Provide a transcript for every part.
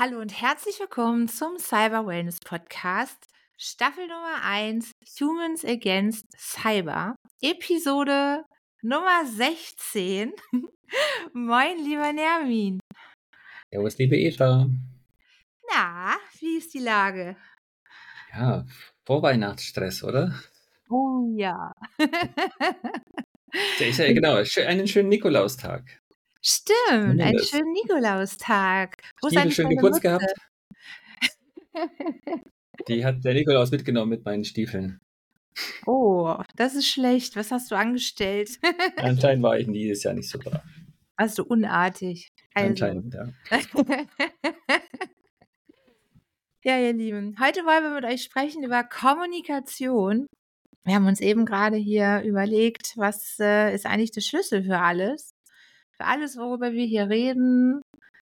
Hallo und herzlich willkommen zum Cyber Wellness Podcast, Staffel Nummer 1, Humans Against Cyber, Episode Nummer 16. Moin, lieber Nermin. Servus, liebe Eva. Na, wie ist die Lage? Ja, Vorweihnachtsstress, oder? Oh ja. Ja, ist ja genau, einen schönen Nikolaustag. Stimmt, einen Zumindest. schönen Nikolaustag. Wo ist Stiefel eigentlich schön deine geputzt Mütze? gehabt. Die hat der Nikolaus mitgenommen mit meinen Stiefeln. Oh, das ist schlecht. Was hast du angestellt? Anscheinend war ich dieses Jahr nicht so brav. Also unartig. Also. Anscheinend, ja. Ja, ihr Lieben, heute wollen wir mit euch sprechen über Kommunikation. Wir haben uns eben gerade hier überlegt, was ist eigentlich der Schlüssel für alles? Für alles, worüber wir hier reden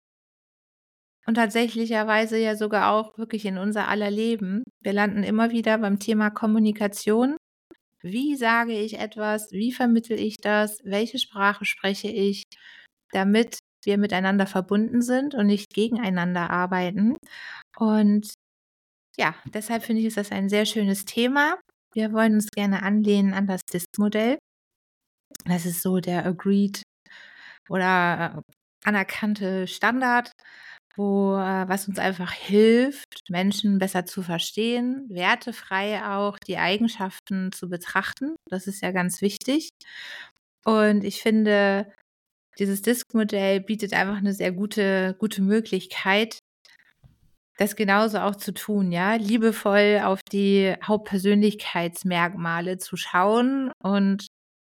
und tatsächlicherweise ja sogar auch wirklich in unser aller Leben. Wir landen immer wieder beim Thema Kommunikation. Wie sage ich etwas? Wie vermittle ich das? Welche Sprache spreche ich, damit wir miteinander verbunden sind und nicht gegeneinander arbeiten? Und ja, deshalb finde ich, ist das ein sehr schönes Thema. Wir wollen uns gerne anlehnen an das DISC-Modell. Das ist so der agreed oder anerkannte Standard, was uns einfach hilft, Menschen besser zu verstehen, wertefrei auch die Eigenschaften zu betrachten. Das ist ja ganz wichtig. Und ich finde, dieses DISC-Modell bietet einfach eine sehr gute Möglichkeit, das genauso auch zu tun, ja, liebevoll auf die Hauptpersönlichkeitsmerkmale zu schauen und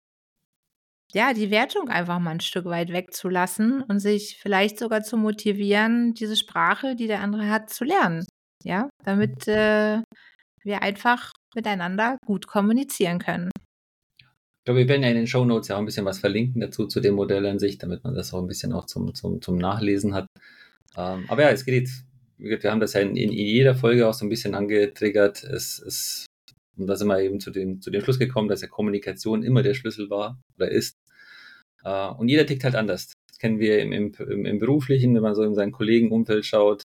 ja, die Wertung einfach mal ein Stück weit wegzulassen und sich vielleicht sogar zu motivieren, diese Sprache, die der andere hat, zu lernen, ja, damit wir einfach miteinander gut kommunizieren können. Ich glaube, wir werden ja in den Shownotes ja auch ein bisschen was verlinken dazu, zu dem Modell an sich, damit man das auch ein bisschen auch zum Nachlesen hat. Aber ja, es geht jetzt, wir haben das ja in jeder Folge auch so ein bisschen angetriggert. Und da sind wir eben zu dem Schluss gekommen, dass ja Kommunikation immer der Schlüssel war oder ist. Und jeder tickt halt anders. Das kennen wir im Beruflichen, wenn man so in sein Kollegenumfeld schaut.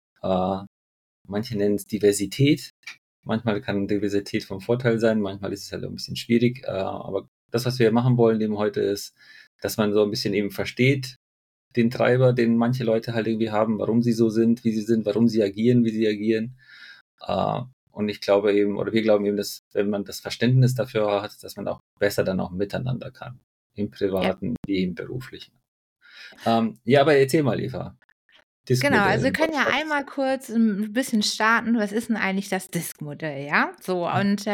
Manche nennen es Diversität. Manchmal kann Diversität vom Vorteil sein, manchmal ist es halt ein bisschen schwierig. Aber das, was wir machen wollen eben heute, ist, dass man so ein bisschen eben versteht, den Treiber, den manche Leute halt irgendwie haben, warum sie so sind, wie sie sind, warum sie agieren, wie sie agieren. Und ich glaube eben, oder wir glauben eben, dass wenn man das Verständnis dafür hat, dass man auch besser dann auch miteinander kann. Im Ja. Privaten wie im Beruflichen. Ja, aber erzähl mal, Eva. Genau, also wir Disk-Modell. können ja einmal kurz ein bisschen starten. Was ist denn eigentlich das DISC-Modell, ja? So, und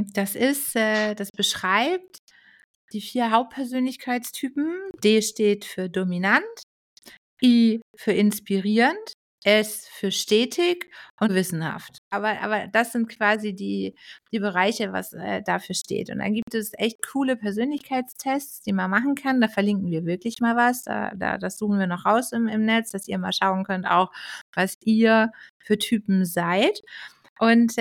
das beschreibt die 4 Hauptpersönlichkeitstypen. D steht für dominant, I für inspirierend, S für stetig und wissenhaft. Aber das sind quasi die Bereiche, was dafür steht. Und dann gibt es echt coole Persönlichkeitstests, die man machen kann. Da verlinken wir wirklich mal was. Das suchen wir noch raus im Netz, dass ihr mal schauen könnt, auch was ihr für Typen seid. Und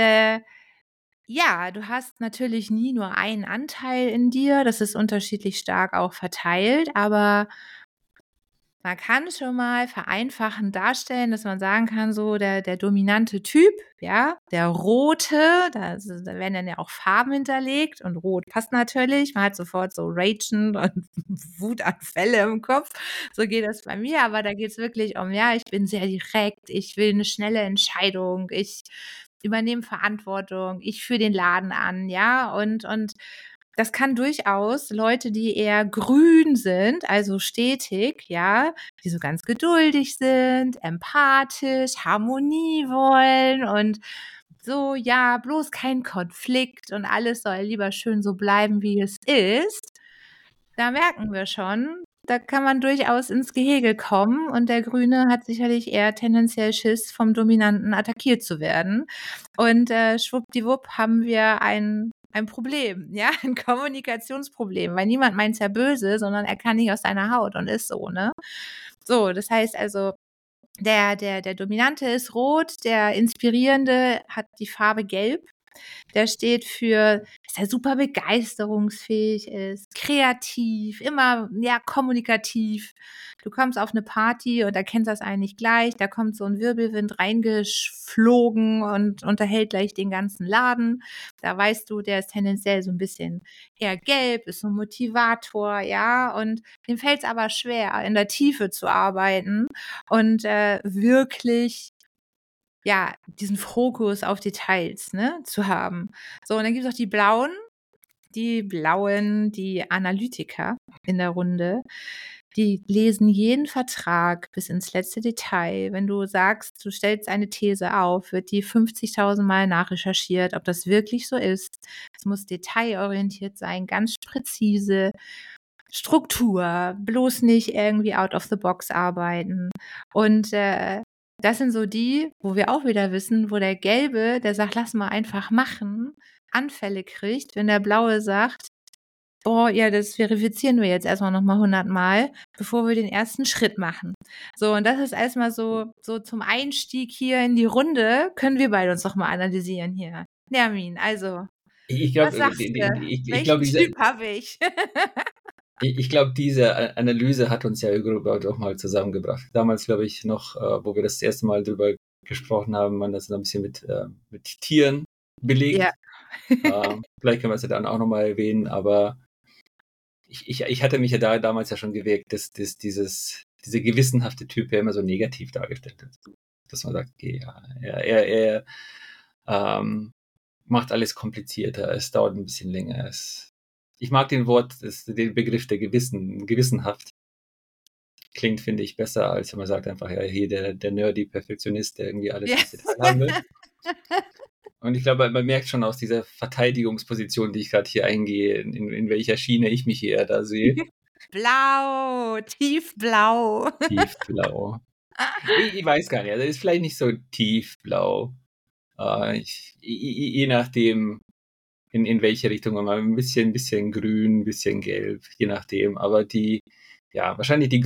ja, du hast natürlich nie nur einen Anteil in dir. Das ist unterschiedlich stark auch verteilt, aber man kann schon mal vereinfachend darstellen, dass man sagen kann, so der dominante Typ, ja, der rote, da werden dann ja auch Farben hinterlegt und rot passt natürlich. Man hat sofort so Ragen und Wutanfälle im Kopf. So geht das bei mir, aber da geht es wirklich um, ja, ich bin sehr direkt, ich will eine schnelle Entscheidung, ich übernehme Verantwortung, ich führe den Laden an, ja, und das kann durchaus Leute, die eher grün sind, also stetig, ja, die so ganz geduldig sind, empathisch, Harmonie wollen und so, ja, bloß kein Konflikt und alles soll lieber schön so bleiben, wie es ist. Da merken wir schon, da kann man durchaus ins Gehege kommen und der Grüne hat sicherlich eher tendenziell Schiss, vom Dominanten attackiert zu werden. Und schwuppdiwupp haben wir ein Problem, ja, ein Kommunikationsproblem, weil niemand meint's ja böse, sondern er kann nicht aus seiner Haut und ist so, ne? So, das heißt also, der Dominante ist rot, der Inspirierende hat die Farbe gelb. Der steht für, dass er super begeisterungsfähig ist, kreativ, immer, ja, kommunikativ. Du kommst auf eine Party und erkennst das eigentlich gleich. Da kommt so ein Wirbelwind reingeflogen und unterhält gleich den ganzen Laden. Da weißt du, der ist tendenziell so ein bisschen eher gelb, ist so ein Motivator, ja. Und dem fällt es aber schwer, in der Tiefe zu arbeiten und wirklich, ja, diesen Fokus auf Details, ne, zu haben. So, und dann gibt es auch die Blauen, die Analytiker in der Runde. Die lesen jeden Vertrag bis ins letzte Detail. Wenn du sagst, du stellst eine These auf, wird die 50.000 Mal nachrecherchiert, ob das wirklich so ist. Es muss detailorientiert sein, ganz präzise. Struktur, bloß nicht irgendwie out of the box arbeiten. Und das sind so die, wo wir auch wieder wissen, wo der Gelbe, der sagt, lass mal einfach machen, Anfälle kriegt, wenn der Blaue sagt, oh ja, das verifizieren wir jetzt erstmal nochmal 100 Mal, bevor wir den ersten Schritt machen. So, und das ist erstmal so zum Einstieg hier in die Runde, können wir beide uns doch mal analysieren hier. Nermin, also, Ich was glaube, sagst du? ich Welchen glaube, Typ habe ich? ich glaube, diese Analyse hat uns ja überhaupt auch mal zusammengebracht. Damals, glaube ich, noch, wo wir das erste Mal drüber gesprochen haben, man das so ein bisschen mit Tieren belegt. Ja. Vielleicht können wir es ja dann auch nochmal erwähnen, aber ich hatte mich ja damals ja schon gewirkt, dass diese gewissenhafte Typ ja immer so negativ dargestellt wird. Dass man sagt, okay, ja, er macht alles komplizierter, es dauert ein bisschen länger. Ich mag den Begriff der gewissenhaft. Klingt, finde ich, besser, als wenn man sagt einfach, ja, hier der nerdy Perfektionist, der irgendwie alles ins Detail haben will. Und ich glaube, man merkt schon aus dieser Verteidigungsposition, die ich gerade hier eingehe, in welcher Schiene ich mich hier da sehe. Blau, tiefblau. Tiefblau. Ich weiß gar nicht, also ist vielleicht nicht so tiefblau. Je nachdem, in welche Richtung man mal, ein bisschen grün, ein bisschen gelb, je nachdem. Aber wahrscheinlich die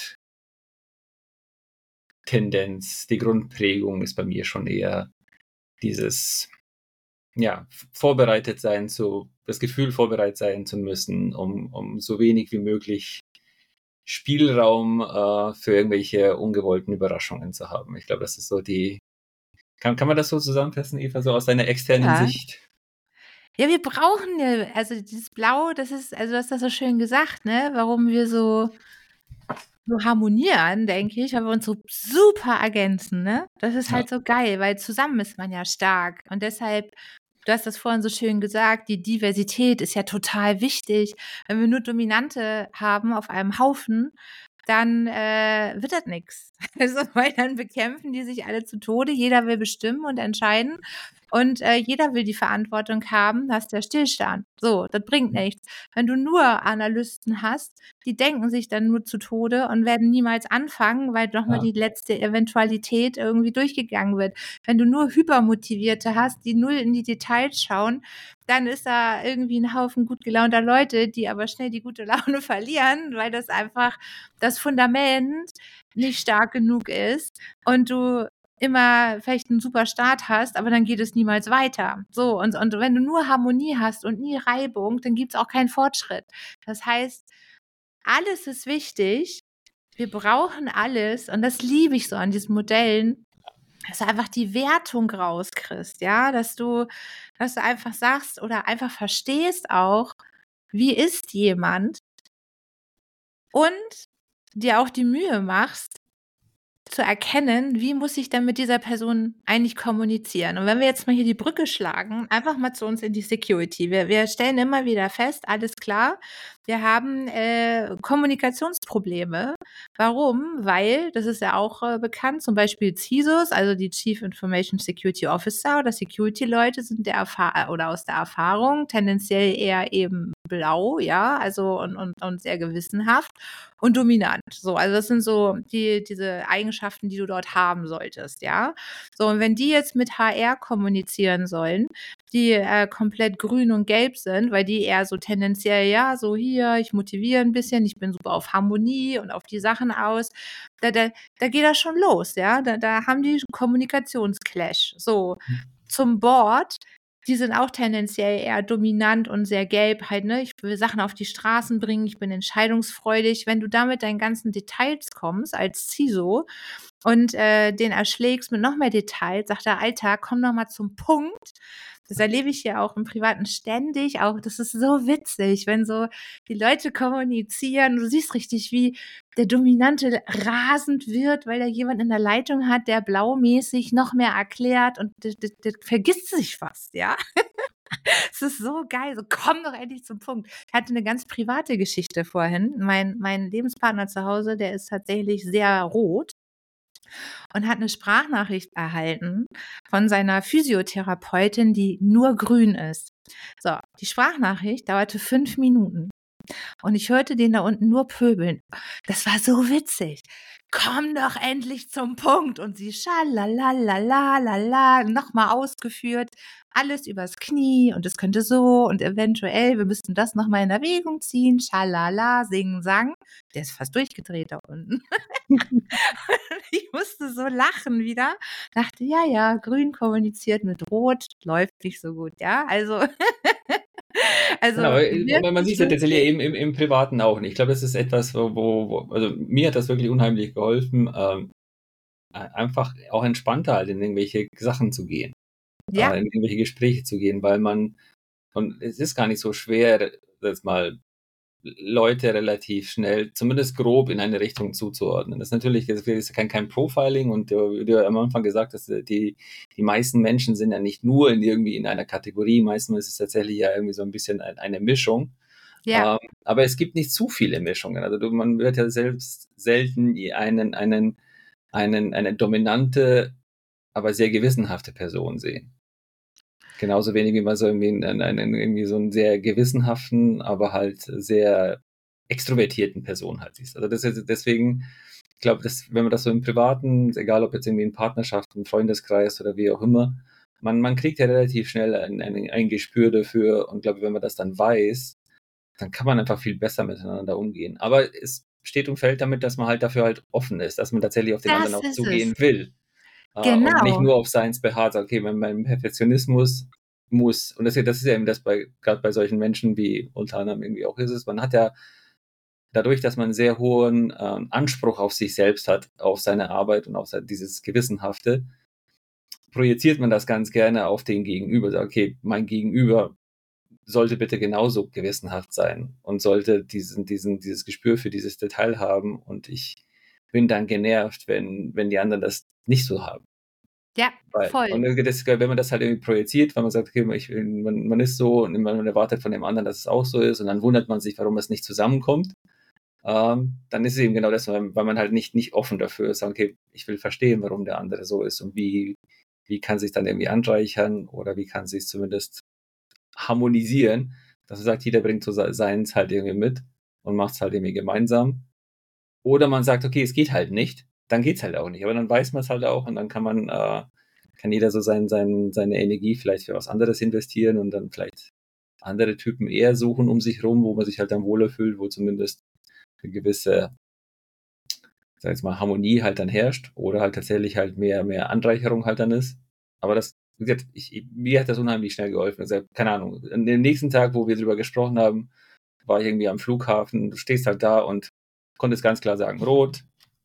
Grundtendenz, die Grundprägung ist bei mir schon eher dieses, ja, das Gefühl, vorbereitet sein zu müssen, um so wenig wie möglich Spielraum für irgendwelche ungewollten Überraschungen zu haben. Ich glaube, das ist so kann man das so zusammenfassen, Eva, so aus deiner externen Ja. Sicht? Ja, wir brauchen ja, also dieses Blau, das ist, also du hast das so schön gesagt, ne, warum wir so harmonieren, denke ich, weil wir uns so super ergänzen, ne? Das ist Ja. halt so geil, weil zusammen ist man ja stark. Und deshalb, du hast das vorhin so schön gesagt, die Diversität ist ja total wichtig. Wenn wir nur Dominante haben auf einem Haufen, dann wird das nichts. Also, weil dann bekämpfen die sich alle zu Tode. Jeder will bestimmen und entscheiden. Und jeder will die Verantwortung haben, das ist der Stillstand. So, das bringt nichts. Wenn du nur Analysten hast, die denken sich dann nur zu Tode und werden niemals anfangen, weil nochmal die letzte Eventualität irgendwie durchgegangen wird. Wenn du nur Hypermotivierte hast, die null in die Details schauen, dann ist da irgendwie ein Haufen gut gelaunter Leute, die aber schnell die gute Laune verlieren, weil das einfach das Fundament nicht stark genug ist und du immer vielleicht einen super Start hast, aber dann geht es niemals weiter. So, und wenn du nur Harmonie hast und nie Reibung, dann gibt's auch keinen Fortschritt. Das heißt, alles ist wichtig. Wir brauchen alles und das liebe ich so an diesen Modellen, dass du einfach die Wertung rauskriegst, ja, dass du einfach sagst oder einfach verstehst auch, wie ist jemand und dir auch die Mühe machst, zu erkennen, wie muss ich denn mit dieser Person eigentlich kommunizieren. Und wenn wir jetzt mal hier die Brücke schlagen, einfach mal zu uns in die Security. Wir stellen immer wieder fest, alles klar, wir haben Kommunikationsprobleme. Warum? Weil, das ist ja auch bekannt, zum Beispiel CISOs, also die Chief Information Security Officer oder Security-Leute sind oder aus der Erfahrung tendenziell eher eben blau, ja, also und sehr gewissenhaft und dominant. So, also das sind so diese Eigenschaften, die du dort haben solltest, ja. So, und wenn die jetzt mit HR kommunizieren sollen, die komplett grün und gelb sind, weil die eher so tendenziell, ja, so hier, ich motiviere ein bisschen, ich bin super auf Harmonie und auf die Sachen aus, da geht das schon los, ja. Da haben die Kommunikationsclash. So, zum Board Die sind auch tendenziell eher dominant und sehr gelb halt, ne? Ich will Sachen auf die Straßen bringen, ich bin entscheidungsfreudig. Wenn du da mit deinen ganzen Details kommst als CISO und den erschlägst mit noch mehr Details, sagt er, Alter, komm noch mal zum Punkt. Das erlebe ich ja auch im Privaten ständig. Auch das ist so witzig, wenn so die Leute kommunizieren. Du siehst richtig, wie der Dominante rasend wird, weil er jemand in der Leitung hat, der blaumäßig noch mehr erklärt und der vergisst sich fast, ja. Es ist so geil. So, komm doch endlich zum Punkt. Ich hatte eine ganz private Geschichte vorhin. Mein Lebenspartner zu Hause, der ist tatsächlich sehr rot und hat eine Sprachnachricht erhalten von seiner Physiotherapeutin, die nur grün ist. So, die Sprachnachricht dauerte 5 Minuten und ich hörte den da unten nur pöbeln. Das war so witzig. Komm doch endlich zum Punkt. Und sie schalalalala, nochmal ausgeführt. Alles übers Knie und es könnte so und eventuell, wir müssten das nochmal in Erwägung ziehen. Schalala, singen, sang. Der ist fast durchgedreht da unten. Ich musste so lachen wieder. Dachte, ja, grün kommuniziert mit rot, läuft nicht so gut, ja. Also, also Genau, aber man wirklich sieht es ja tatsächlich lustig. im Privaten auch nicht. Ich glaube, das ist etwas, also mir hat das wirklich unheimlich geholfen, einfach auch entspannter halt in irgendwelche Sachen zu gehen, Ja, in irgendwelche Gespräche zu gehen, weil und es ist gar nicht so schwer, das mal Leute relativ schnell, zumindest grob in eine Richtung zuzuordnen. Das ist kein Profiling und wie du am Anfang gesagt hast, die meisten Menschen sind ja nicht nur irgendwie in einer Kategorie, meistens ist es tatsächlich ja irgendwie so ein bisschen eine Mischung. ja, Aber es gibt nicht zu viele Mischungen. Also man wird ja selbst selten eine dominante, aber sehr gewissenhafte Person sehen. Genauso wenig wie man so irgendwie so einen sehr gewissenhaften, aber halt sehr extrovertierten Person halt siehst. Also deswegen, ich glaube, wenn man das so im Privaten, egal ob jetzt irgendwie in Partnerschaften, Freundeskreis oder wie auch immer, man kriegt ja relativ schnell ein Gespür dafür und glaube, wenn man das dann weiß, dann kann man einfach viel besser miteinander umgehen. Aber es steht und fällt damit, dass man halt dafür halt offen ist, dass man tatsächlich auf den anderen das auch ist es. zugehen will. Und nicht Genau. nur auf Seins beharrt, sagt, okay, mein Perfektionismus muss, und das ist ja eben das gerade bei solchen Menschen, wie unter anderem irgendwie auch ist es, man hat ja dadurch, dass man einen sehr hohen Anspruch auf sich selbst hat, auf seine Arbeit und auf dieses Gewissenhafte, projiziert man das ganz gerne auf den Gegenüber. Sagt, okay, mein Gegenüber sollte bitte genauso gewissenhaft sein und sollte dieses Gespür für dieses Detail haben und ich bin dann genervt, wenn die anderen das nicht so haben. Ja, Und voll. wenn man das halt irgendwie projiziert, weil man sagt, okay, man ist so und man erwartet von dem anderen, dass es auch so ist und dann wundert man sich, warum es nicht zusammenkommt, dann ist es eben genau das, weil man halt nicht offen dafür ist, okay, ich will verstehen, warum der andere so ist und wie kann sich dann irgendwie anreichern oder wie kann sich zumindest harmonisieren, dass man sagt, jeder bringt so seins halt irgendwie mit und macht es halt irgendwie gemeinsam. Oder man sagt, okay, es geht halt nicht, dann geht es halt auch nicht. Aber dann weiß man es halt auch und dann kann jeder so seine Energie vielleicht für was anderes investieren und dann vielleicht andere Typen eher suchen um sich rum, wo man sich halt dann wohler fühlt, wo zumindest eine gewisse, sag jetzt mal, Harmonie halt dann herrscht oder halt tatsächlich halt mehr Anreicherung halt dann ist. Aber wie gesagt, mir hat das unheimlich schnell geholfen. Also, keine Ahnung, an dem nächsten Tag, wo wir drüber gesprochen haben, war ich irgendwie am Flughafen, du stehst halt da und konntest ganz klar sagen, rot,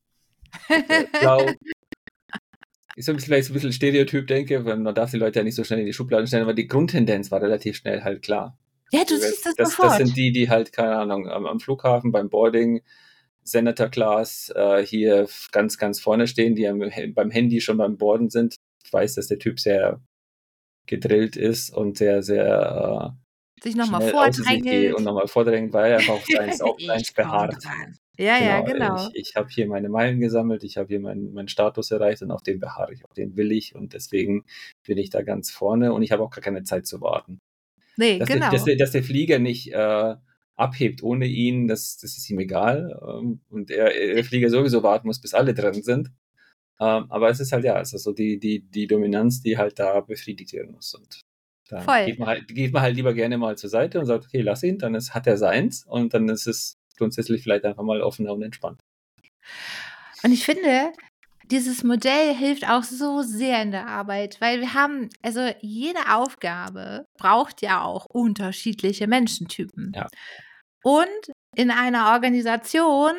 blau. Ist so vielleicht so ein bisschen Stereotyp, denke, weil man darf die Leute ja nicht so schnell in die Schubladen stellen, aber die Grundtendenz war relativ schnell halt klar. Ja, du siehst das Das sofort. sind die halt, keine Ahnung, am Flughafen beim Boarding, Senator Class, hier ganz vorne stehen, die beim Handy schon beim Boarden sind. Ich weiß, dass der Typ sehr gedrillt ist und sehr Sich nochmal schnell außer sich geht und vordrängelt. nochmal vordrängt, weil er einfach auf Ich seins komme beharrt. dran. Ja, ja, Genau, genau. ich habe hier meine Meilen gesammelt, ich habe hier meinen Status erreicht und auf den beharre ich, auf den will ich und deswegen bin ich da ganz vorne und ich habe auch gar keine Zeit zu warten. Nee, genau. Dass der Flieger nicht abhebt ohne ihn, das ist ihm egal und der Flieger sowieso warten muss, bis alle drin sind. Aber es ist halt ja, es ist so die Dominanz, die halt da befriedigt werden muss und dann Voll. geht man halt lieber gerne mal zur Seite und sagt, okay, lass ihn, hat er seins und dann ist es grundsätzlich vielleicht einfach mal offener und entspannt. Und ich finde, dieses Modell hilft auch so sehr in der Arbeit, weil wir haben, also jede Aufgabe braucht ja auch unterschiedliche Menschentypen. Ja. Und in einer Organisation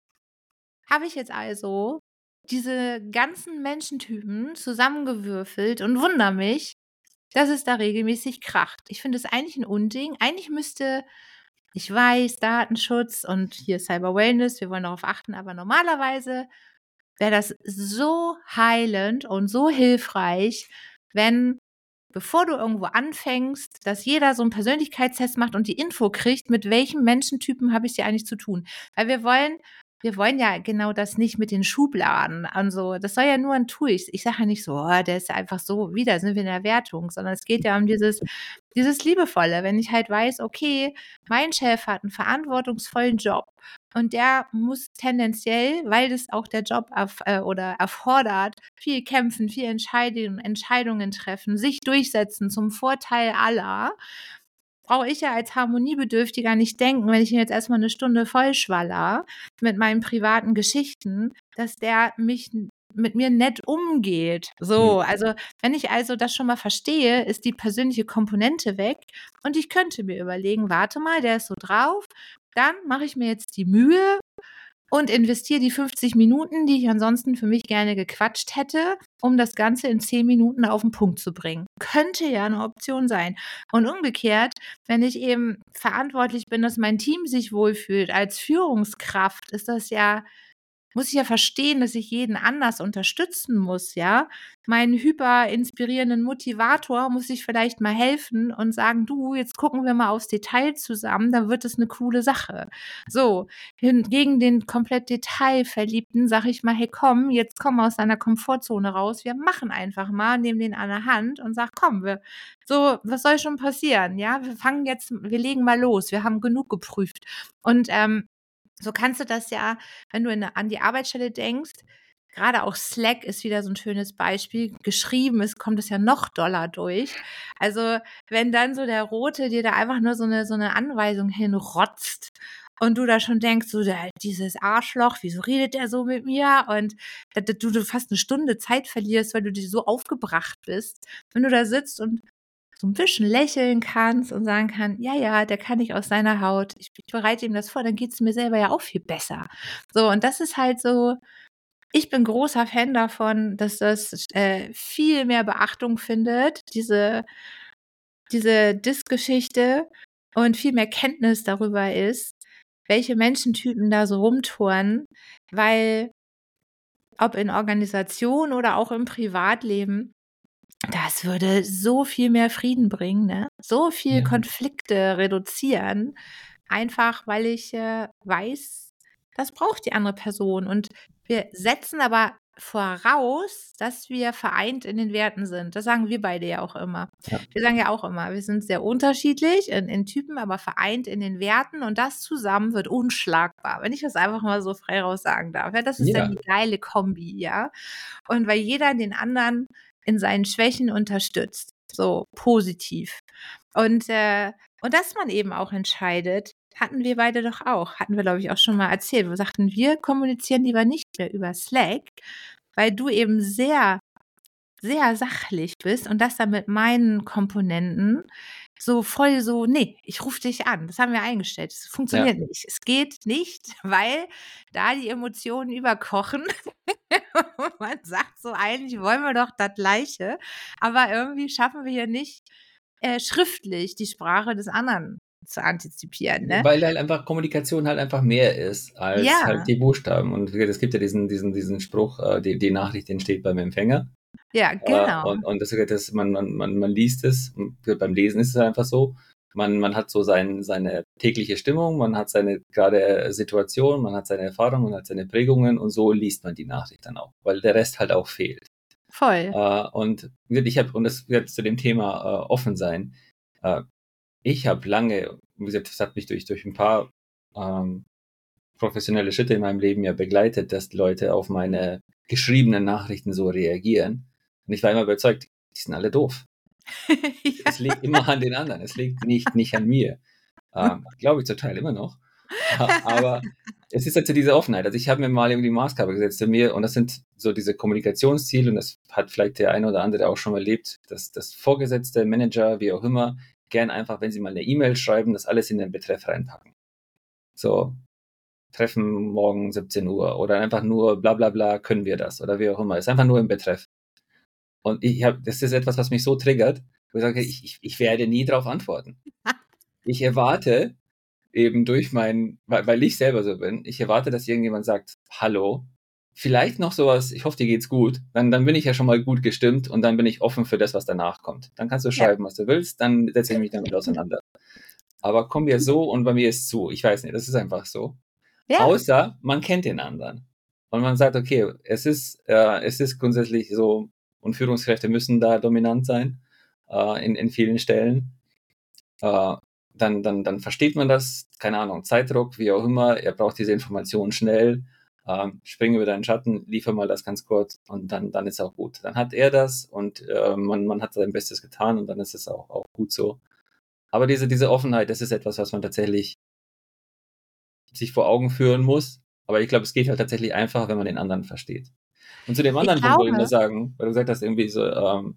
habe ich jetzt also diese ganzen Menschentypen zusammengewürfelt und wundere mich, dass es da regelmäßig kracht. Ich finde es eigentlich ein Unding. Eigentlich müsste, ich weiß, Datenschutz und hier Cyber Wellness, wir wollen darauf achten, aber normalerweise wäre das so heilend und so hilfreich, wenn, bevor du irgendwo anfängst, dass jeder so einen Persönlichkeitstest macht und die Info kriegt, mit welchem Menschentypen habe ich hier eigentlich zu tun. Weil wir wollen ja genau das nicht mit den Schubladen. Also, das soll ja nur ein Tool. Ich sage ja nicht so, oh, der ist ja einfach so, wieder sind wir in der Wertung, sondern es geht ja um dieses Liebevolle. Wenn ich halt weiß, okay, mein Chef hat einen verantwortungsvollen Job und der muss tendenziell, weil das auch der Job oder erfordert, viel kämpfen, viel Entscheidungen treffen, sich durchsetzen zum Vorteil aller, brauche ich ja als Harmoniebedürftiger nicht denken, wenn ich ihn jetzt erstmal eine Stunde vollschwaller mit meinen privaten Geschichten, dass der mit mir nett umgeht. So, also wenn ich also das schon mal verstehe, ist die persönliche Komponente weg und ich könnte mir überlegen, warte mal, der ist so drauf, dann mache ich mir jetzt die Mühe und investiere die 50 Minuten, die ich ansonsten für mich gerne gequatscht hätte, um das Ganze in 10 Minuten auf den Punkt zu bringen. Könnte ja eine Option sein. Und umgekehrt, wenn ich eben verantwortlich bin, dass mein Team sich wohlfühlt als Führungskraft, ist das ja, muss ich ja verstehen, dass ich jeden anders unterstützen muss, ja. Meinen hyper inspirierenden Motivator muss ich vielleicht mal helfen und sagen, du, jetzt gucken wir mal aufs Detail zusammen, dann wird es eine coole Sache. So, hingegen den komplett Detailverliebten sage ich mal, hey komm, jetzt komm aus deiner Komfortzone raus, wir machen einfach mal, nehmen den an der Hand und sag, komm, was soll schon passieren, ja, wir legen mal los, wir haben genug geprüft. Und so kannst du das ja, wenn du an die Arbeitsstelle denkst, gerade auch Slack ist wieder so ein schönes Beispiel. Geschrieben ist, kommt es ja noch doller durch. Also, wenn dann so der Rote dir da einfach nur so eine Anweisung hinrotzt und du da schon denkst, so, dieses Arschloch, wieso redet der so mit mir? Und du fast eine Stunde Zeit verlierst, weil du dir so aufgebracht bist. Wenn du da sitzt und so ein bisschen lächeln kannst und sagen kann, ja, ja, der kann nicht aus seiner Haut. Ich bereite ihm das vor, dann geht es mir selber ja auch viel besser. So, und das ist halt so, ich bin großer Fan davon, dass das viel mehr Beachtung findet, diese Disk-Geschichte und viel mehr Kenntnis darüber ist, welche Menschentypen da so rumtouren, weil ob in Organisation oder auch im Privatleben, das würde so viel mehr Frieden bringen, ne? So viel Ja. Konflikte reduzieren, einfach weil ich weiß, das braucht die andere Person. Und wir setzen aber voraus, dass wir vereint in den Werten sind. Das sagen wir beide ja auch immer. Ja. Wir sagen ja auch immer, wir sind sehr unterschiedlich in Typen, aber vereint in den Werten und das zusammen wird unschlagbar. Wenn ich das einfach mal so frei raus sagen darf. Ja, das ist dann Ja. die geile Kombi, ja. Und weil jeder den anderen in seinen Schwächen unterstützt, so positiv. Und dass man eben auch entscheidet, hatten wir beide doch auch, hatten wir, glaube ich, auch schon mal erzählt. Wir sagten, wir kommunizieren lieber nicht mehr über Slack, weil du eben sehr, sehr sachlich bist und das dann mit meinen Komponenten so voll so, nee, ich rufe dich an. Das haben wir eingestellt. Das funktioniert nicht. Es geht nicht, weil da die Emotionen überkochen. Man sagt so, eigentlich wollen wir doch das Gleiche, aber irgendwie schaffen wir hier nicht schriftlich die Sprache des anderen zu antizipieren, ne? Weil halt einfach Kommunikation halt einfach mehr ist als halt Ja, die Buchstaben. Und es gibt ja diesen Spruch, die Nachricht entsteht beim Empfänger. ja, genau. Und man liest es, und beim Lesen ist es einfach so, man hat so seine tägliche Stimmung, man hat seine gerade Situation, man hat seine Erfahrungen, man hat seine Prägungen und so liest man die Nachricht dann auch, weil der Rest halt auch fehlt. Voll. Und und das wird zu dem Thema offen sein. Ich habe lange, wie gesagt, das hat mich durch ein paar professionelle Schritte in meinem Leben ja begleitet, dass die Leute auf meine geschriebenen Nachrichten so reagieren. Und ich war immer überzeugt, die sind alle doof. Ja. Es liegt immer an den anderen, es liegt nicht an mir. Glaube ich zum Teil immer noch. Aber es ist halt so diese Offenheit. Also ich habe mir mal irgendwie die Maßgabe gesetzt für mir und das sind so diese Kommunikationsziele und das hat vielleicht der eine oder andere auch schon mal erlebt, dass das Vorgesetzte, Manager, wie auch immer, gern einfach, wenn sie mal eine E-Mail schreiben, das alles in den Betreff reinpacken. So, Treffen morgen 17 Uhr oder einfach nur bla bla bla, können wir das oder wie auch immer. Ist einfach nur im Betreff. Und das ist etwas, was mich so triggert, wo ich sage, ich werde nie darauf antworten. Ich erwarte eben weil ich selber so bin, ich erwarte, dass irgendjemand sagt, hallo, vielleicht noch sowas, ich hoffe, dir geht's gut, dann bin ich ja schon mal gut gestimmt und dann bin ich offen für das, was danach kommt. Dann kannst du Ja. schreiben, was du willst, dann setze ich mich damit auseinander. Aber komm mir so und bei mir ist zu. Ich weiß nicht, das ist einfach so. Ja, Außer man kennt den anderen. Und man sagt, okay, es ist grundsätzlich so, und Führungskräfte müssen da dominant sein, in vielen Stellen. Äh, dann versteht man das, keine Ahnung, Zeitdruck, wie auch immer, er braucht diese Informationen schnell, spring über deinen Schatten, liefer mal das ganz kurz und dann ist auch gut. Dann hat er das und man hat sein Bestes getan und dann ist es auch gut so. Aber diese Offenheit, das ist etwas, was man tatsächlich sich vor Augen führen muss. Aber ich glaube, es geht halt tatsächlich einfach, wenn man den anderen versteht. Und zu dem ich anderen Punkt wollte ich nur glaube, sagen, weil du gesagt hast, irgendwie so,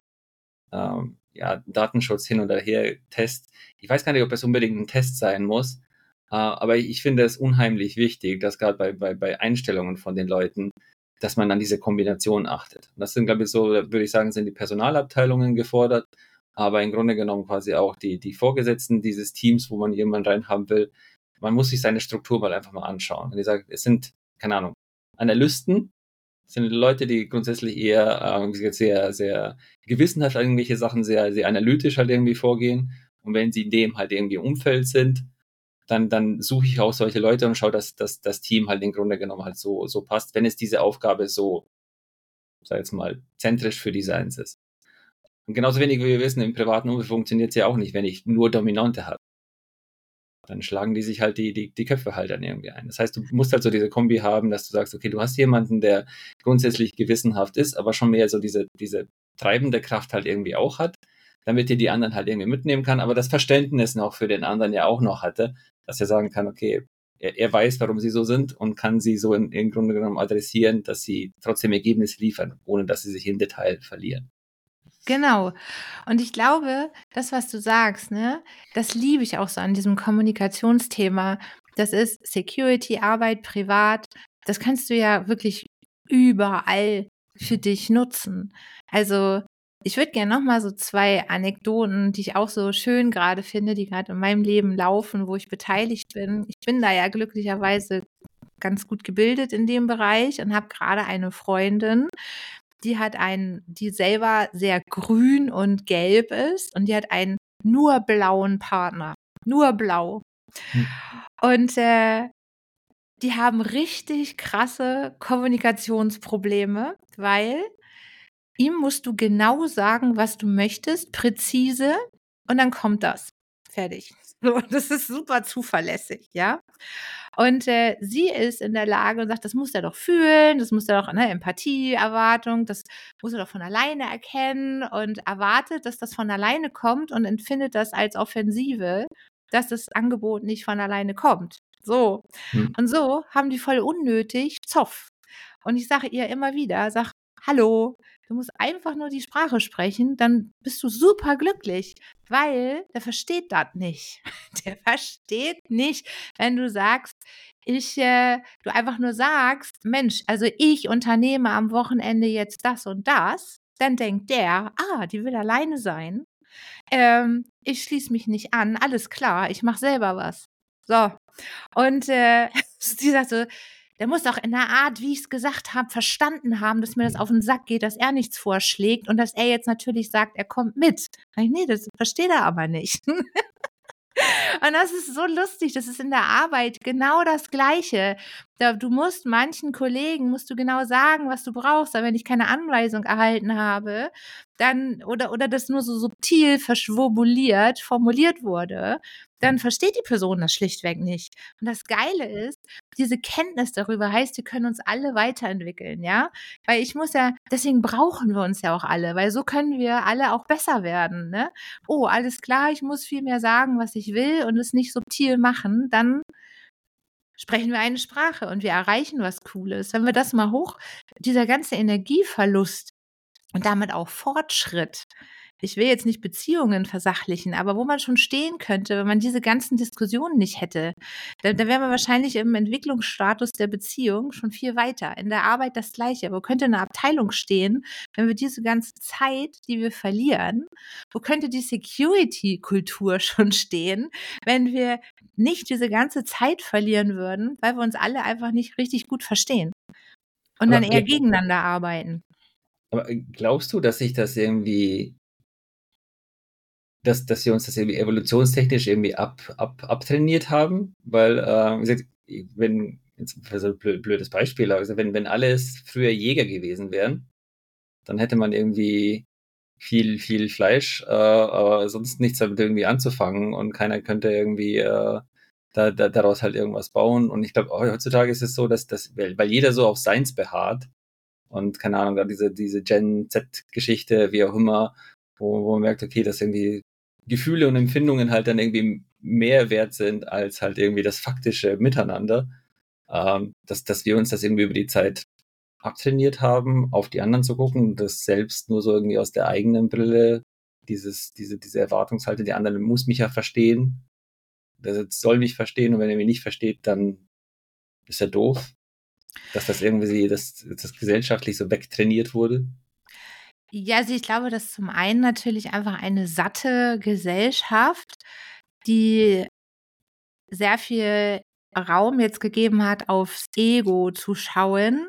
ja, Datenschutz hin und her, Test. Ich weiß gar nicht, ob es unbedingt ein Test sein muss, aber ich finde es unheimlich wichtig, dass gerade bei Einstellungen von den Leuten, dass man an diese Kombination achtet. Und das sind, glaube ich, so, würde ich sagen, sind die Personalabteilungen gefordert, aber im Grunde genommen quasi auch die Vorgesetzten dieses Teams, wo man jemanden reinhaben will. Man muss sich seine Struktur mal einfach mal anschauen. Und ich sage, es sind, keine Ahnung, Analysten, sind Leute, die grundsätzlich eher sehr, sehr gewissenhaft an irgendwelche Sachen sehr, sehr analytisch halt irgendwie vorgehen. Und wenn sie in dem halt irgendwie im Umfeld sind, dann suche ich auch solche Leute und schaue, dass das Team halt im Grunde genommen halt so passt, wenn es diese Aufgabe so, sag jetzt mal, zentrisch für die Eins ist. Und genauso wenig wie wir wissen, im privaten Umfeld funktioniert es ja auch nicht, wenn ich nur Dominante habe. Dann schlagen die sich halt die Köpfe halt dann irgendwie ein. Das heißt, du musst halt so diese Kombi haben, dass du sagst, okay, du hast jemanden, der grundsätzlich gewissenhaft ist, aber schon mehr so diese treibende Kraft halt irgendwie auch hat, damit dir die anderen halt irgendwie mitnehmen kann, aber das Verständnis noch für den anderen ja auch noch hatte, dass er sagen kann, okay, er weiß, warum sie so sind und kann sie so im Grunde genommen adressieren, dass sie trotzdem Ergebnisse liefern, ohne dass sie sich im Detail verlieren. genau. Und ich glaube, das, was du sagst, ne, das liebe ich auch so an diesem Kommunikationsthema. Das ist Security, Arbeit, privat. Das kannst du ja wirklich überall für dich nutzen. Also, ich würde gerne noch mal so 2 Anekdoten, die ich auch so schön gerade finde, die gerade in meinem Leben laufen, wo ich beteiligt bin. Ich bin da ja glücklicherweise ganz gut gebildet in dem Bereich und habe gerade eine Freundin, die selber sehr grün und gelb ist und die hat einen nur blauen Partner. Nur blau. Und die haben richtig krasse Kommunikationsprobleme, weil ihm musst du genau sagen, was du möchtest, präzise, und dann kommt das. Fertig. So, das ist super zuverlässig, ja. Und sie ist in der Lage und sagt, das muss er doch fühlen, das muss er doch, ne, Empathie, Erwartung, das muss er doch von alleine erkennen und erwartet, dass das von alleine kommt und empfindet das als Offensive, dass das Angebot nicht von alleine kommt. So. Hm. Und so haben die voll unnötig Zoff. Und ich sage ihr immer wieder, sag, hallo, du musst einfach nur die Sprache sprechen, dann bist du super glücklich, weil der versteht das nicht. Der versteht nicht, wenn du sagst, du einfach nur sagst, Mensch, also ich unternehme am Wochenende jetzt das und das, dann denkt der, die will alleine sein. Ich schließe mich nicht an, alles klar, ich mache selber was. So. Und sie sagt so, der muss auch in der Art, wie ich es gesagt habe, verstanden haben, dass mir das auf den Sack geht, dass er nichts vorschlägt und dass er jetzt natürlich sagt, er kommt mit. Sag ich, nee, das versteht er aber nicht. Und das ist so lustig. Das ist in der Arbeit genau das Gleiche. Du musst manchen Kollegen musst du genau sagen, was du brauchst. Aber wenn ich keine Anweisung erhalten habe, dann oder das nur so subtil verschwobuliert formuliert wurde, dann versteht die Person das schlichtweg nicht. Und das Geile ist, diese Kenntnis darüber heißt, wir können uns alle weiterentwickeln, ja? Weil deswegen brauchen wir uns ja auch alle, weil so können wir alle auch besser werden, ne? Oh, alles klar, ich muss viel mehr sagen, was ich will und es nicht subtil machen, dann sprechen wir eine Sprache und wir erreichen was Cooles. Wenn wir das mal dieser ganze Energieverlust und damit auch Fortschritt. Ich will jetzt nicht Beziehungen versachlichen, aber wo man schon stehen könnte, wenn man diese ganzen Diskussionen nicht hätte, da wären wir wahrscheinlich im Entwicklungsstatus der Beziehung schon viel weiter. In der Arbeit das Gleiche. Wo könnte eine Abteilung stehen, wenn wir diese ganze Zeit, die wir verlieren, wo könnte die Security-Kultur schon stehen, wenn wir nicht diese ganze Zeit verlieren würden, weil wir uns alle einfach nicht richtig gut verstehen und dann Aber, eher gegeneinander arbeiten. aber glaubst du, dass sich das irgendwie, dass wir uns das irgendwie evolutionstechnisch irgendwie abtrainiert haben? Weil, wie gesagt, wenn, jetzt so ein blödes Beispiel, also wenn alles früher Jäger gewesen wären, dann hätte man irgendwie viel Fleisch, aber sonst nichts damit irgendwie anzufangen und keiner könnte irgendwie daraus halt irgendwas bauen. Und ich glaube, heutzutage ist es so, weil jeder so auf Seins beharrt und keine Ahnung, da diese Gen Z-Geschichte, wie auch immer, wo man merkt, okay, dass irgendwie Gefühle und Empfindungen halt dann irgendwie mehr wert sind als halt irgendwie das faktische Miteinander, dass wir uns das irgendwie über die Zeit abtrainiert haben, auf die anderen zu gucken und das selbst nur so irgendwie aus der eigenen Brille, diese Erwartungshaltung, der andere muss mich ja verstehen, der soll mich verstehen und wenn er mich nicht versteht, dann ist er doof, dass das irgendwie das gesellschaftlich so wegtrainiert wurde. Ja, also ich glaube, dass zum einen natürlich einfach eine satte Gesellschaft, die sehr viel Raum jetzt gegeben hat, aufs Ego zu schauen,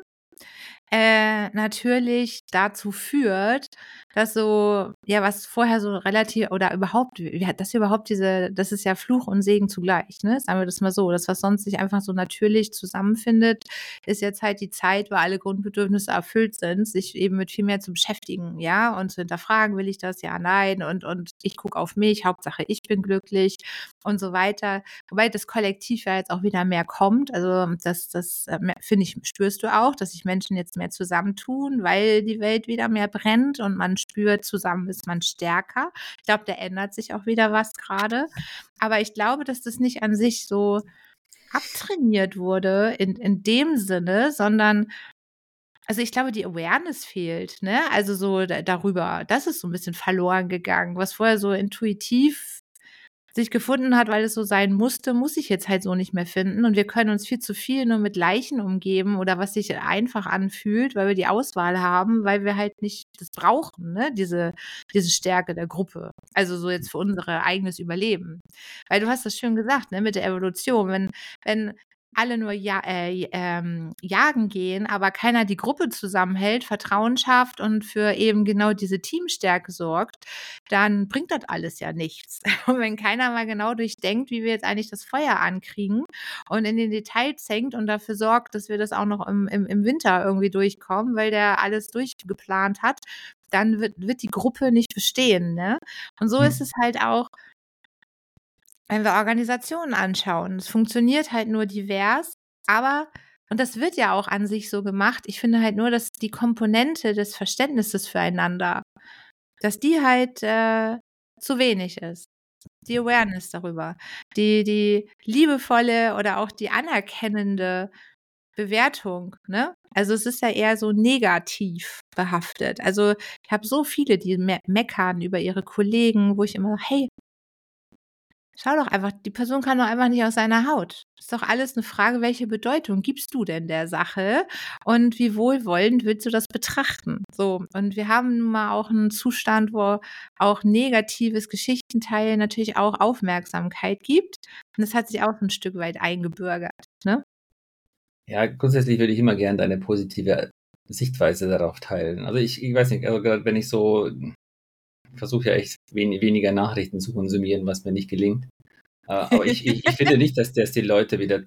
natürlich dazu führt, dass so, ja, was vorher so relativ oder überhaupt, das ist ja Fluch und Segen zugleich, ne? Sagen wir das mal so. Das, was sonst sich einfach so natürlich zusammenfindet, ist jetzt halt die Zeit, wo alle Grundbedürfnisse erfüllt sind, sich eben mit viel mehr zu beschäftigen, ja, und zu hinterfragen, will ich das? Ja, nein, und ich gucke auf mich, Hauptsache ich bin glücklich und so weiter. Wobei das Kollektiv ja jetzt auch wieder mehr kommt. Also das finde ich, spürst du auch, dass sich Menschen jetzt mehr zusammentun, weil die Welt wieder mehr brennt und man spürt, zusammen ist man stärker. Ich glaube, da ändert sich auch wieder was gerade. Aber ich glaube, dass das nicht an sich so abtrainiert wurde in dem Sinne, sondern also ich glaube, die Awareness fehlt, ne? Also so darüber, das ist so ein bisschen verloren gegangen, was vorher so intuitiv sich gefunden hat, weil es so sein musste, muss sich jetzt halt so nicht mehr finden. Und wir können uns viel zu viel nur mit Leichen umgeben oder was sich einfach anfühlt, weil wir die Auswahl haben, weil wir halt nicht das brauchen, ne? Diese Stärke der Gruppe. Also so jetzt für unser eigenes Überleben. Weil du hast das schön gesagt, ne, mit der Evolution. Wenn alle nur jagen gehen, aber keiner die Gruppe zusammenhält, Vertrauen schafft und für eben genau diese Teamstärke sorgt, dann bringt das alles ja nichts. Und wenn keiner mal genau durchdenkt, wie wir jetzt eigentlich das Feuer ankriegen und in den Details hängt und dafür sorgt, dass wir das auch noch im Winter irgendwie durchkommen, weil der alles durchgeplant hat, dann wird die Gruppe nicht bestehen, ne? Und so ist es halt auch, wenn wir Organisationen anschauen. Es funktioniert halt nur divers, aber und das wird ja auch an sich so gemacht. Ich finde halt nur, dass die Komponente des Verständnisses füreinander, dass die halt zu wenig ist. Die Awareness darüber. Die liebevolle oder auch die anerkennende Bewertung, ne? Also es ist ja eher so negativ behaftet. Also ich habe so viele, die meckern über ihre Kollegen, wo ich immer sage, hey, schau doch einfach, die Person kann doch einfach nicht aus seiner Haut. Ist doch alles eine Frage, welche Bedeutung gibst du denn der Sache und wie wohlwollend willst du das betrachten? So, und wir haben nun mal auch einen Zustand, wo auch negatives Geschichtenteilen natürlich auch Aufmerksamkeit gibt. Und das hat sich auch so 'n Stück weit eingebürgert, ne? Ja, grundsätzlich würde ich immer gerne deine positive Sichtweise darauf teilen. Also ich weiß nicht, also gerade wenn ich so versuche ja echt weniger Nachrichten zu konsumieren, was mir nicht gelingt. Aber ich finde nicht, dass die Leute wieder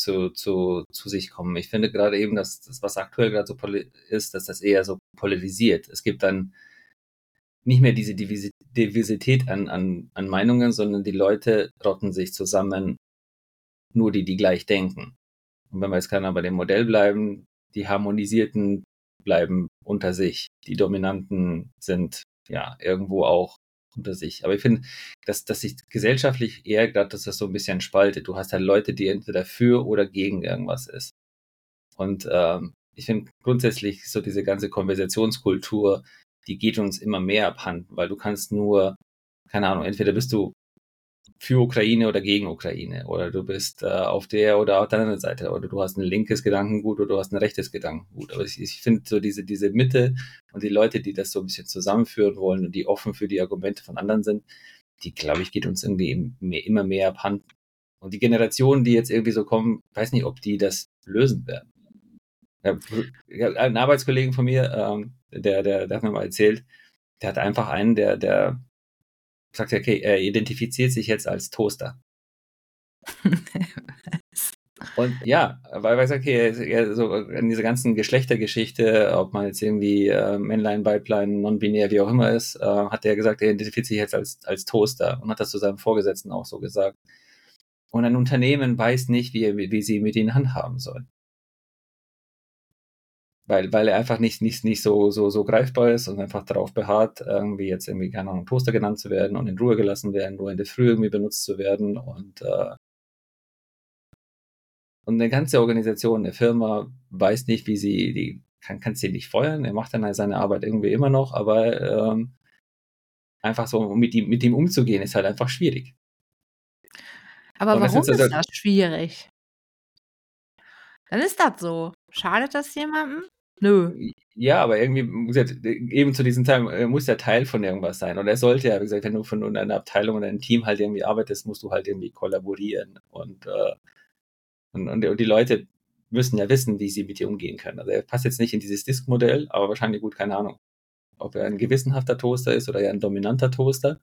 zu sich kommen. Ich finde gerade eben, dass das, was aktuell gerade so ist, dass das eher so polarisiert. Es gibt dann nicht mehr diese Diversität an Meinungen, sondern die Leute rotten sich zusammen, nur die gleich denken. Und wenn wir jetzt gerade bei dem Modell bleiben, die Harmonisierten bleiben unter sich. Die Dominanten sind ja irgendwo auch unter sich. Aber ich finde, dass sich gesellschaftlich eher gerade, dass das so ein bisschen spaltet. Du hast halt Leute, die entweder für oder gegen irgendwas ist. Und ich finde grundsätzlich so diese ganze Konversationskultur, die geht uns immer mehr abhanden, weil du kannst nur, keine Ahnung, entweder bist du für Ukraine oder gegen Ukraine oder du bist auf der oder auf der anderen Seite oder du hast ein linkes Gedankengut oder du hast ein rechtes Gedankengut. Aber ich finde so diese Mitte und die Leute, die das so ein bisschen zusammenführen wollen und die offen für die Argumente von anderen sind, die, glaube ich, geht uns irgendwie immer mehr abhanden. Und die Generationen, die jetzt irgendwie so kommen, weiß nicht, ob die das lösen werden. Ja, ein Arbeitskollegen von mir, der hat mir mal erzählt, der hat einfach einen, der sagt, okay, er identifiziert sich jetzt als Toaster. Und ja, weil er sagt, okay, so in dieser ganzen Geschlechtergeschichte, ob man jetzt irgendwie Männlein, Weiblein, non-binär, wie auch immer ist, hat er gesagt, er identifiziert sich jetzt als Toaster und hat das zu seinem Vorgesetzten auch so gesagt. Und ein Unternehmen weiß nicht, wie sie mit ihnen handhaben sollen. Weil er einfach nicht so greifbar ist und einfach darauf beharrt, irgendwie jetzt irgendwie, keine Ahnung, Toaster genannt zu werden und in Ruhe gelassen werden, nur in der Früh irgendwie benutzt zu werden und eine ganze Organisation, eine Firma weiß nicht, wie sie, kann sie nicht feuern, er macht dann seine Arbeit irgendwie immer noch, aber einfach so mit ihm umzugehen, ist halt einfach schwierig. Aber Und das warum ist ist das schwierig? Dann ist das so. Schadet das jemandem? Nö. Ja, aber irgendwie, eben zu diesem Teil, muss der Teil von irgendwas sein. Und er sollte ja, wie gesagt, wenn du von einer Abteilung oder einem Team halt irgendwie arbeitest, musst du halt irgendwie kollaborieren. Und die Leute müssen ja wissen, wie sie mit dir umgehen können. Also er passt jetzt nicht in dieses Disk-Modell, aber wahrscheinlich gut, keine Ahnung, ob er ein gewissenhafter Toaster ist oder eher ein dominanter Toaster.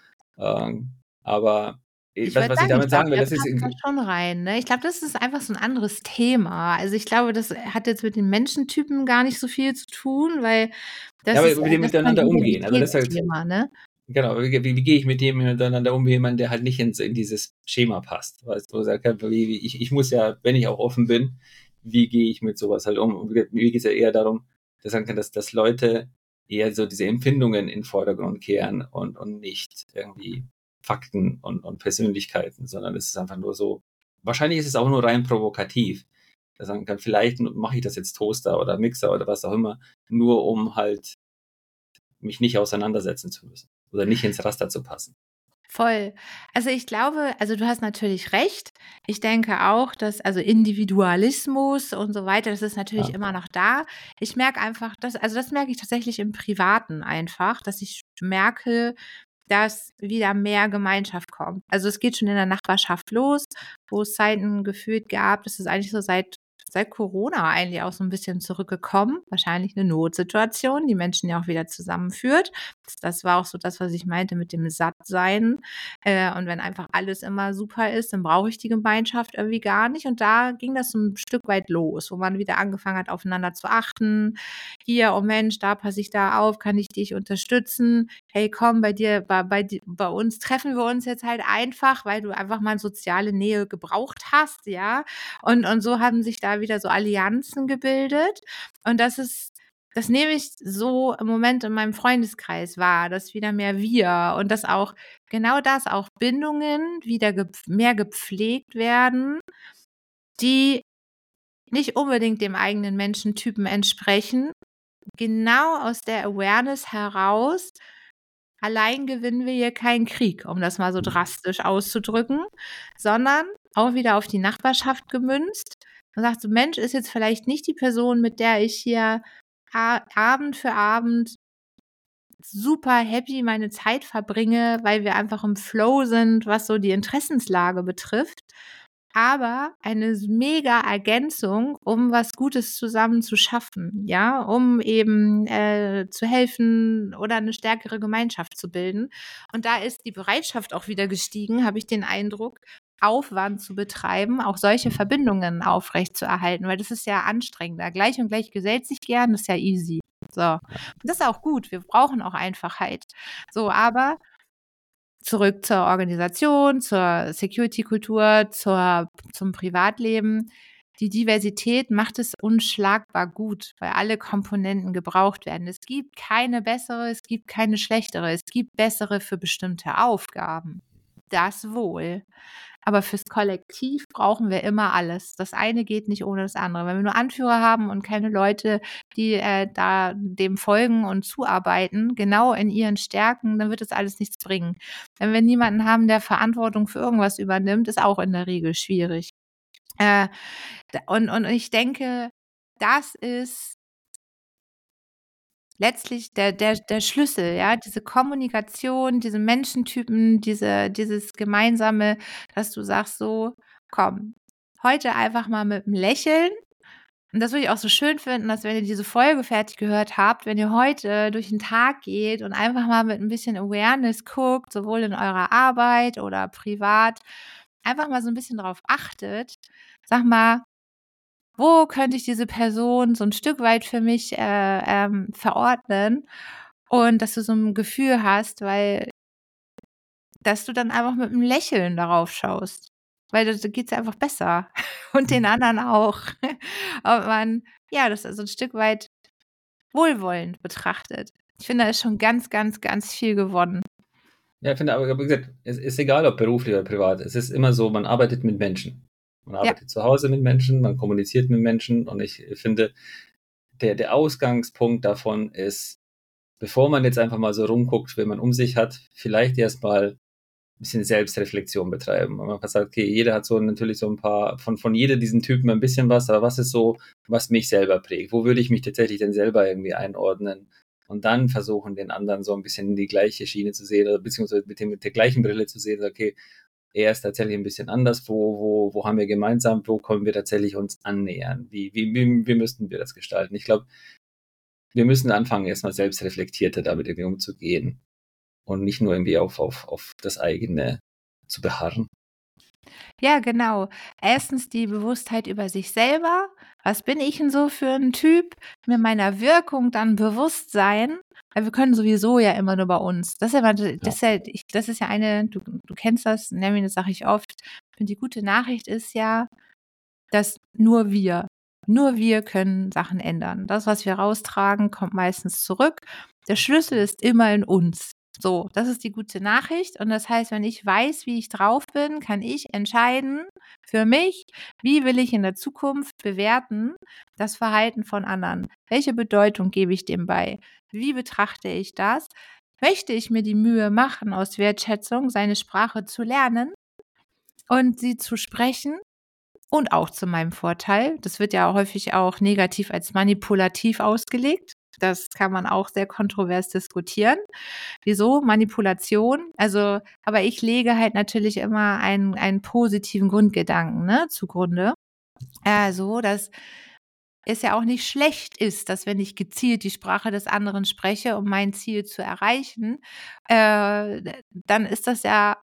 Aber Ich was würde ich sagen, ich damit glaube, sagen will, der das ist passt da schon rein, ne? Ich glaube, das ist einfach so 'n anderes Thema. Also, ich glaube, das hat jetzt mit den Menschentypen gar nicht so viel zu tun, weil ja, das aber ist wie die das ist so 'n miteinander umgehen. Also das ist halt, Identitätsthema, ne? genau, wie gehe ich mit dem miteinander um, wie jemand, der halt nicht in dieses Schema passt. Weißt du, wo er sagt, ich muss ja, wenn ich auch offen bin, wie gehe ich mit sowas halt um? Und mir geht es ja eher darum, dass Leute eher so diese Empfindungen in den Vordergrund kehren und nicht irgendwie Fakten und Persönlichkeiten, sondern es ist einfach nur so, wahrscheinlich ist es auch nur rein provokativ. Dass man kann, vielleicht mache ich das jetzt Toaster oder Mixer oder was auch immer, nur um halt mich nicht auseinandersetzen zu müssen oder nicht ins Raster zu passen. Voll. Also, ich glaube du hast natürlich recht. Ich denke auch, dass Individualismus und so weiter, das ist natürlich Ja. immer noch da. Ich merke einfach, das merke ich tatsächlich im Privaten einfach, dass ich merke, dass wieder mehr Gemeinschaft kommt. Also, es geht schon in der Nachbarschaft los, wo es Zeiten gefühlt gab, das ist eigentlich so seit Corona eigentlich auch so ein bisschen zurückgekommen. Wahrscheinlich eine Notsituation, die Menschen ja auch wieder zusammenführt. Das war auch so das, was ich meinte mit dem Sattsein. Und wenn einfach alles immer super ist, dann brauche ich die Gemeinschaft irgendwie gar nicht. Und da ging das so ein Stück weit los, wo man wieder angefangen hat, aufeinander zu achten. Hier: „Oh Mensch, da passe ich da auf, kann ich dich unterstützen? Hey, komm, bei uns treffen wir uns jetzt halt einfach, weil du einfach mal soziale Nähe gebraucht hast“, ja? Und so haben sich da wieder so Allianzen gebildet. Und das nehme ich so im Moment in meinem Freundeskreis wahr, dass wieder mehr wir und dass auch genau das, auch Bindungen wieder mehr gepflegt werden, die nicht unbedingt dem eigenen Menschentypen entsprechen. Genau aus der Awareness heraus: Allein gewinnen wir hier keinen Krieg, um das mal so drastisch auszudrücken, sondern auch wieder auf die Nachbarschaft gemünzt. Man sagt so: „Mensch, ist jetzt vielleicht nicht die Person, mit der ich hier Abend für Abend super happy meine Zeit verbringe, weil wir einfach im Flow sind, was so die Interessenslage betrifft, aber eine mega Ergänzung, um was Gutes zusammen zu schaffen, ja, um eben, zu helfen oder eine stärkere Gemeinschaft zu bilden. Und da ist die Bereitschaft auch wieder gestiegen, habe ich den Eindruck, Aufwand zu betreiben, auch solche Verbindungen aufrechtzuerhalten, weil das ist ja anstrengender. Gleich und gleich gesellt sich gern, das ist ja easy. So. Und das ist auch gut. Wir brauchen auch Einfachheit. So, aber zurück zur Organisation, zur Security-Kultur, zum Privatleben. die Diversität macht es unschlagbar gut, weil alle Komponenten gebraucht werden. Es gibt keine bessere, es gibt keine schlechtere. Es gibt bessere für bestimmte Aufgaben. Das wohl. Aber fürs Kollektiv brauchen wir immer alles. Das eine geht nicht ohne das andere. Wenn wir nur Anführer haben und keine Leute, die da dem folgen und zuarbeiten, genau in ihren Stärken, dann wird das alles nichts bringen. Wenn wir niemanden haben, der Verantwortung für irgendwas übernimmt, ist auch in der Regel schwierig. Und ich denke, das ist letztlich der Schlüssel, ja, diese Kommunikation, diese Menschentypen, dieses Gemeinsame, dass du sagst so, komm, heute einfach mal mit einem Lächeln. Und das würde ich auch so schön finden, dass wenn ihr diese Folge fertig gehört habt, wenn ihr heute durch den Tag geht und einfach mal mit ein bisschen Awareness guckt, sowohl in eurer Arbeit oder privat, einfach mal so ein bisschen drauf achtet, sag mal, wo könnte ich diese Person so ein Stück weit für mich verordnen, und dass du so ein Gefühl hast, dass du dann einfach mit einem Lächeln darauf schaust, weil da geht's ja einfach besser und den anderen auch. Ob man, ja, das so ein Stück weit wohlwollend betrachtet. Ich finde, da ist schon ganz, ganz, ganz viel gewonnen. Ja, ich finde, aber wie gesagt, es ist egal, ob beruflich oder privat. Es ist immer so, man arbeitet mit Menschen. Man arbeitet zu Hause mit Menschen, man kommuniziert mit Menschen, und ich finde, der Ausgangspunkt davon ist, bevor man jetzt einfach mal so rumguckt, wenn man um sich hat, vielleicht erstmal ein bisschen Selbstreflexion betreiben. Und man sagt, okay, jeder hat so natürlich so ein paar, von jeder diesen Typen ein bisschen was, aber was ist so, was mich selber prägt? Wo würde ich mich tatsächlich denn selber irgendwie einordnen? Und dann versuchen, den anderen so ein bisschen in die gleiche Schiene zu sehen, oder beziehungsweise mit der gleichen Brille zu sehen, okay, er ist tatsächlich ein bisschen anders, wo haben wir gemeinsam, wo können wir tatsächlich uns annähern? Wie müssten wir das gestalten? Ich glaube, wir müssen anfangen, erstmal selbstreflektierter damit irgendwie umzugehen und nicht nur irgendwie auf das eigene zu beharren. Ja, genau. Erstens die Bewusstheit über sich selber. Was bin ich denn so für ein Typ? Mir meiner Wirkung dann bewusst sein, weil wir können sowieso ja immer nur bei uns. Das ist ja eine, du kennst das, Nermin, das sage ich oft. Und die gute Nachricht ist ja, dass nur wir können Sachen ändern. Das, was wir raustragen, kommt meistens zurück. Der Schlüssel ist immer in uns. So, das ist die gute Nachricht. Und das heißt, wenn ich weiß, wie ich drauf bin, kann ich entscheiden für mich, wie will ich in der Zukunft bewerten das Verhalten von anderen? Welche Bedeutung gebe ich dem bei? Wie betrachte ich das? Möchte ich mir die Mühe machen, aus Wertschätzung seine Sprache zu lernen und sie zu sprechen? Und auch zu meinem Vorteil. Das wird ja häufig auch negativ als manipulativ ausgelegt. Das kann man auch sehr kontrovers diskutieren. Wieso? Manipulation. Also, aber ich lege halt natürlich immer einen positiven Grundgedanken, ne, zugrunde. So, dass es ja auch nicht schlecht ist, dass wenn ich gezielt die Sprache des anderen spreche, um mein Ziel zu erreichen, dann ist das ja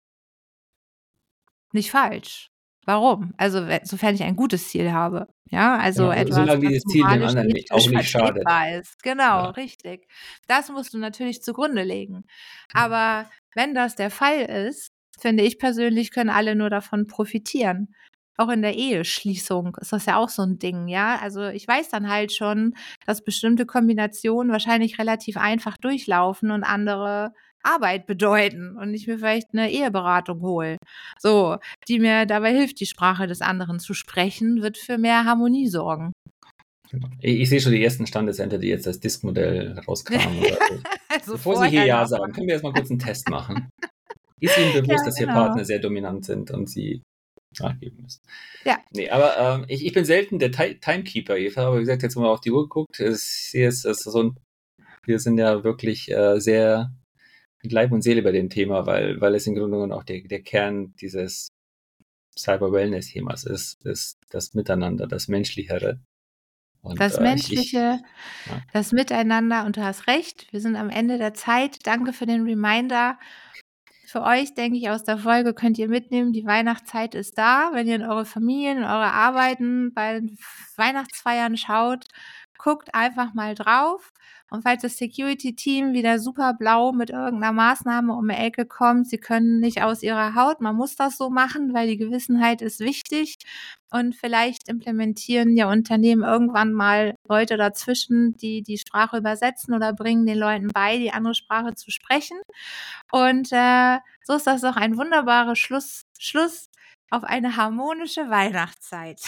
nicht falsch. Warum? Also, sofern ich ein gutes Ziel habe. Ja, also Genau, etwas, solange was dieses Ziel dem moralisch, anderen auch ethisch nicht schadet. vertretbar ist. Genau, Ja. richtig. Das musst du natürlich zugrunde legen. Aber wenn das der Fall ist, finde ich persönlich, können alle nur davon profitieren. Auch in der Eheschließung ist das ja auch so ein Ding, ja? Also, ich weiß dann halt schon, dass bestimmte Kombinationen wahrscheinlich relativ einfach durchlaufen und andere Arbeit bedeuten und ich mir vielleicht eine Eheberatung hole. So, die mir dabei hilft, die Sprache des anderen zu sprechen, wird für mehr Harmonie sorgen. Genau. Ich sehe schon die ersten Standesämter, die jetzt das Disk-Modell rauskamen. Also Bevor Sie hier vorher Ja noch. sagen, können wir erstmal kurz einen Test machen. Ist Ihnen Ja, bewusst, dass Ihr genau. Partner sehr dominant sind und Sie nachgeben müssen? Ja. Nee, aber ich bin selten der Timekeeper, Eva, aber wie gesagt, jetzt haben wir auf die Uhr geguckt. Ich sehe es, wir sind ja wirklich sehr mit Leib und Seele bei dem Thema, weil es im Grunde genommen auch der Kern dieses Cyber-Wellness-Themas ist das Miteinander, das Menschlichere. Und Das Menschliche, ja. das Miteinander, und du hast recht, wir sind am Ende der Zeit. Danke für den Reminder. Für euch, denke ich, aus der Folge könnt ihr mitnehmen, die Weihnachtszeit ist da. Wenn ihr in eure Familien, in eure Arbeiten bei Weihnachtsfeiern schaut, guckt einfach mal drauf. Und falls das Security-Team wieder super blau mit irgendeiner Maßnahme um die Ecke kommt, sie können nicht aus ihrer Haut, man muss das so machen, weil die Gewissenheit ist wichtig. Und vielleicht implementieren ja Unternehmen irgendwann mal Leute dazwischen, die die Sprache übersetzen oder bringen den Leuten bei, die andere Sprache zu sprechen. Und so ist das doch ein wunderbarer Schluss auf eine harmonische Weihnachtszeit.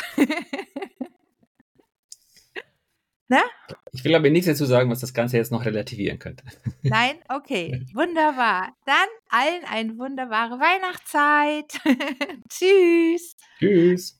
Ne? Ich will aber nichts dazu sagen, was das Ganze jetzt noch relativieren könnte. Nein? Okay, wunderbar. Dann allen eine wunderbare Weihnachtszeit. Tschüss. Tschüss.